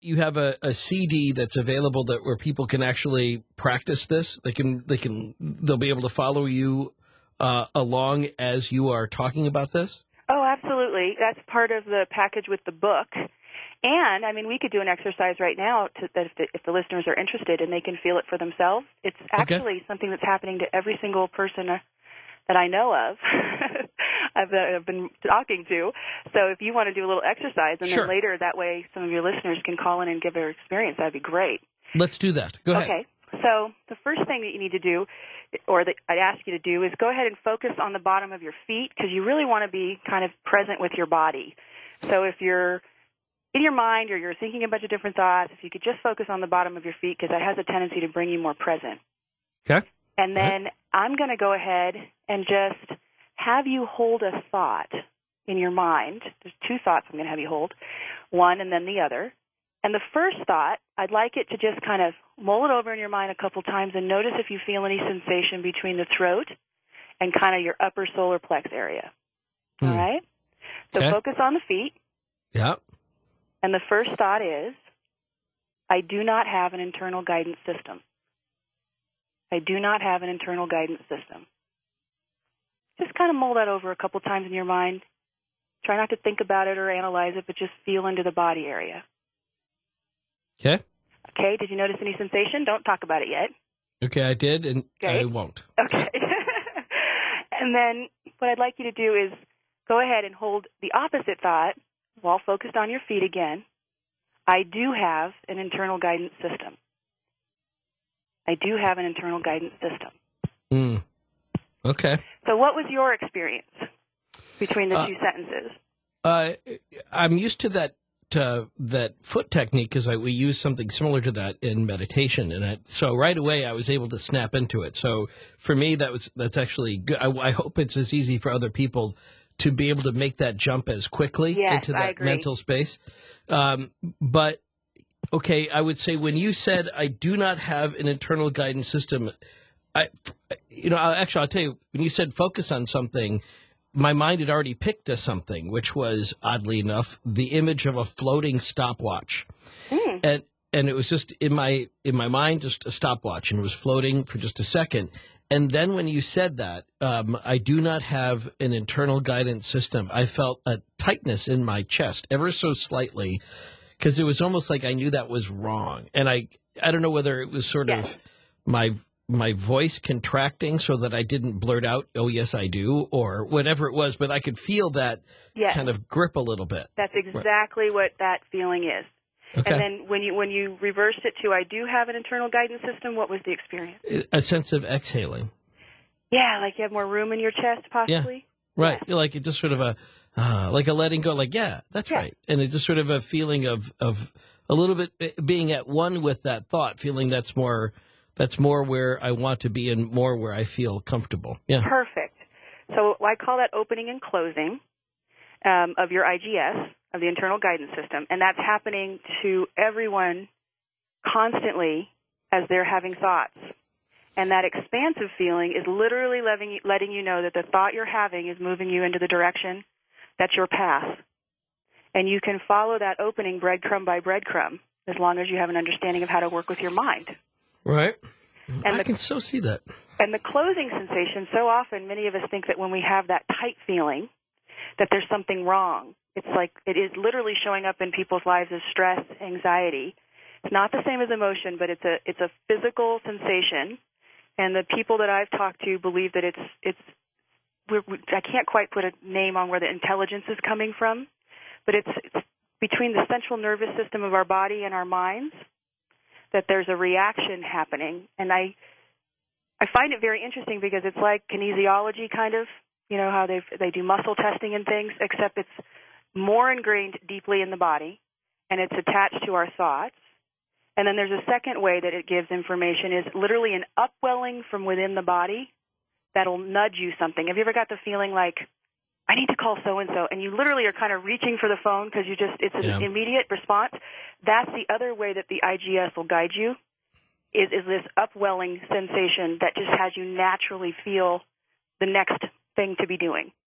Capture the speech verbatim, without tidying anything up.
you have a, a C D that's available that where people can actually practice this. They can they can they'll be able to follow you uh, along as you are talking about this. Oh, absolutely. That's part of the package with the book. And, I mean, we could do an exercise right now to, that if, the, if the listeners are interested and they can feel it for themselves. It's actually okay. something that's happening to every single person that I know of I've, uh, I've been talking to. So if you want to do a little exercise, and sure. then later that way some of your listeners can call in and give their experience, that'd be great. Let's do that. Go ahead. Okay. So the first thing that you need to do, or that I'd ask you to do, is go ahead and focus on the bottom of your feet, because you really want to be kind of present with your body. So if you're in your mind or you're thinking a bunch of different thoughts, if you could just focus on the bottom of your feet, because that has a tendency to bring you more present. Okay. And then right. I'm going to go ahead and just have you hold a thought in your mind. There's two thoughts I'm going to have you hold, one and then the other. And the first thought, I'd like it to just kind of mull it over in your mind a couple times and notice if you feel any sensation between the throat and kind of your upper solar plex area. Hmm. All right? So okay. focus on the feet. Yeah. And the first thought is, I do not have an internal guidance system. I do not have an internal guidance system. Just kind of mull that over a couple times in your mind. Try not to think about it or analyze it, but just feel into the body area. Okay. Okay, did you notice any sensation? Don't talk about it yet. Okay, I did, and okay. I won't. Okay. And then what I'd like you to do is go ahead and hold the opposite thought while focused on your feet again. I do have an internal guidance system. I do have an internal guidance system. Mm. Okay. So what was your experience between the uh, two sentences? Uh, I'm used to that uh, that foot technique because we use something similar to that in meditation, and it, so right away I was able to snap into it. So for me, that was that's actually good. I, I hope it's as easy for other people to be able to make that jump as quickly yes, into I that agree. mental space. Um, but okay, I would say when you said I do not have an internal guidance system, I, you know, I'll, actually I'll tell you when you said focus on something. My mind had already picked to something, which was, oddly enough, the image of a floating stopwatch. Mm. And and it was just in my in my mind, just a stopwatch, and it was floating for just a second. And then when you said that, um, I do not have an internal guidance system, I felt a tightness in my chest, ever so slightly, because it was almost like I knew that was wrong. And I, I don't know whether it was sort yes. of my my voice contracting so that I didn't blurt out, oh, yes, I do, or whatever it was, but I could feel that yes. kind of grip a little bit. That's exactly right. What that feeling is. Okay. And then when you when you reversed it to I do have an internal guidance system, what was the experience? A sense of exhaling. Yeah, like you have more room in your chest, possibly? Yeah, right. Yes. Like it just sort of a, uh, like a letting go, like, yeah, that's yeah. right. And it's just sort of a feeling of, of a little bit being at one with that thought, feeling that's more... That's more where I want to be and more where I feel comfortable. Yeah. Perfect. So I call that opening and closing um, of your I G S, of the internal guidance system, and that's happening to everyone constantly as they're having thoughts. And that expansive feeling is literally letting, letting you know that the thought you're having is moving you into the direction that's your path. And you can follow that opening breadcrumb by breadcrumb as long as you have an understanding of how to work with your mind. Right. And I the, can so see that. And the closing sensation, so often many of us think that when we have that tight feeling, that there's something wrong. It's like it is literally showing up in people's lives as stress, anxiety. It's not the same as emotion, but it's a it's a physical sensation. And the people that I've talked to believe that it's it's. We're, we, I can't quite put a name on where the intelligence is coming from, but it's, it's between the central nervous system of our body and our minds. That there's a reaction happening. And I I find it very interesting because it's like kinesiology kind of, you know, how they they do muscle testing and things, except it's more ingrained deeply in the body, and it's attached to our thoughts. And then there's a second way that it gives information is literally an upwelling from within the body that'll nudge you something. Have you ever got the feeling like, I need to call so-and-so, and you literally are kind of reaching for the phone because you just, it's an yeah. immediate response? That's the other way that the I G S will guide you, is, is this upwelling sensation that just has you naturally feel the next thing to be doing.